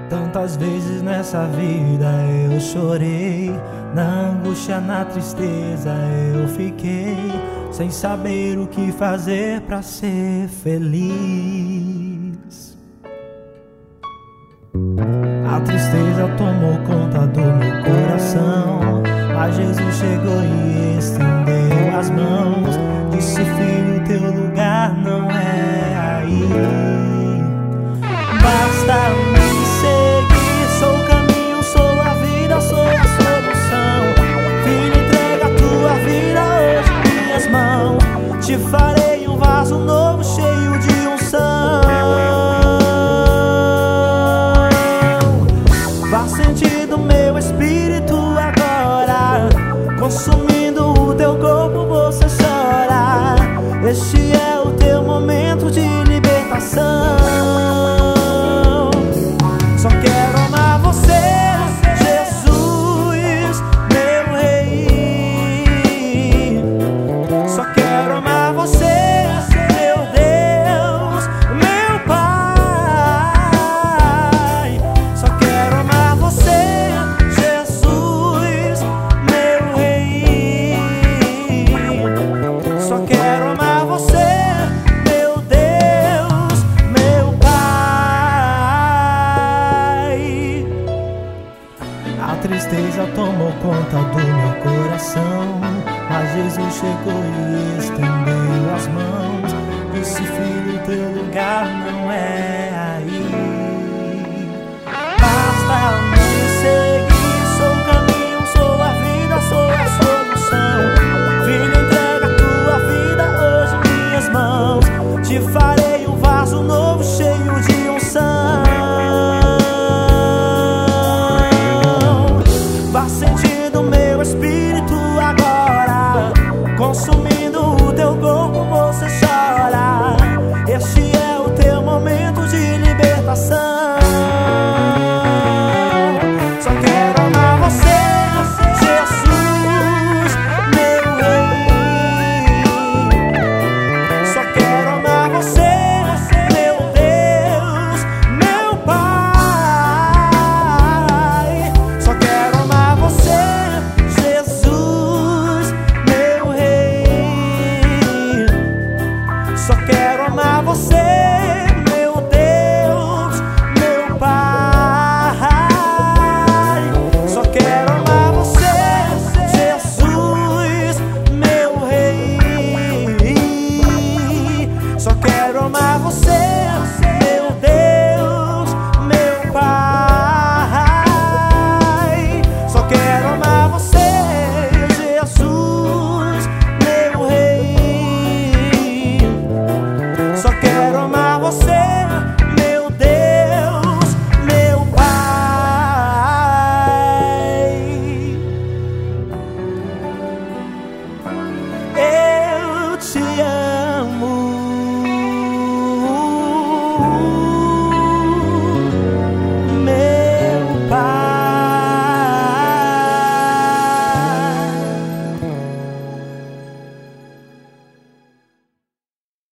Tantas vezes nessa vida eu chorei, na angústia, na tristeza eu fiquei, sem saber o que fazer pra ser feliz. A tristeza tomou conta do meu coração, mas Jesus chegou e estendeu as mãos. Disse: filho, teu lugar não é aí. Basta me seguir, sou o caminho, sou a vida, sou a solução. Filho, entrega a tua vida hoje em minhas mãos. Te farei um vaso novo cheio de unção. Faz sentido meu espírito agora, consumindo o teu corpo você chora. Este é o teu momento de libertação. Só quero amar você, Jesus, meu rei. Só quero amar você, meu Deus, meu Pai. Só quero amar você, Jesus, meu rei. Só quero amar você, meu Deus, meu Pai. A tristeza tomou conta do meu coração, mas Jesus chegou e estendeu as mãos. Disse: filho, teu lugar não é